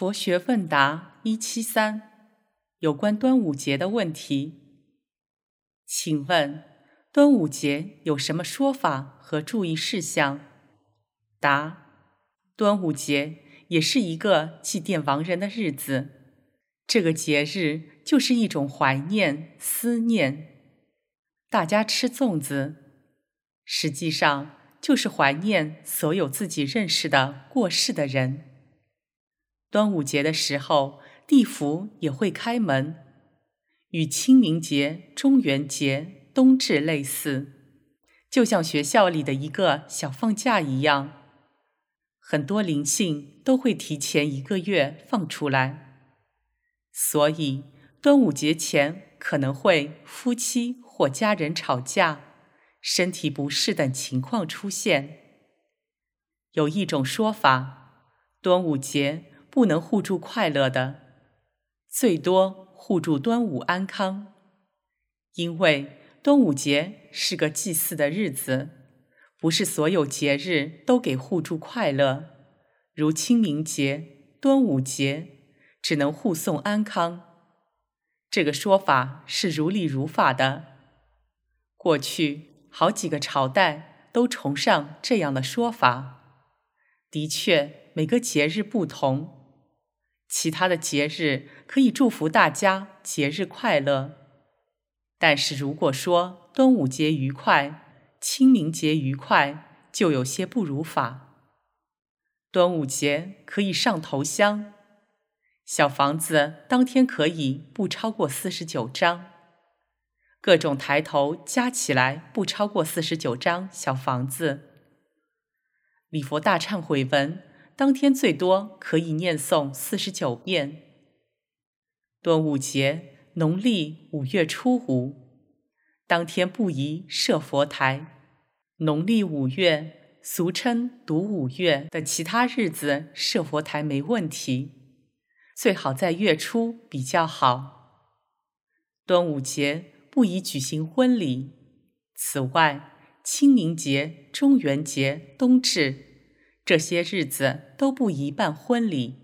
佛学问答173，有关端午节的问题。请问，端午节有什么说法和注意事项？答：端午节也是一个祭奠亡人的日子，这个节日就是一种怀念、思念。大家吃粽子，实际上就是怀念所有自己认识的过世的人。端午节的时候，地府也会开门，与清明节、中元节、冬至类似，就像学校里的一个小放假一样。很多灵性都会提前1个月放出来，所以端午节前可能会夫妻或家人吵架、身体不适等情况出现。有一种说法，端午节不能互助快乐的，最多互助端午安康。因为端午节是个祭祀的日子，不是所有节日都给互助快乐，如清明节、端午节只能互送安康。这个说法是如理如法的。过去好几个朝代都崇尚这样的说法。的确，每个节日不同，其他的节日可以祝福大家节日快乐。但是如果说端午节愉快、清明节愉快，就有些不如法。端午节可以上头香，小房子当天可以不超过49张，各种抬头加起来不超过49张小房子。礼佛大忏悔文当天最多可以念诵49遍。端午节农历5月初5，当天不宜设佛台。农历5月，俗称读5月的其他日子设佛台没问题，最好在月初比较好。端午节不宜举行婚礼。此外，清明节、中元节、冬至这些日子都不宜办婚礼。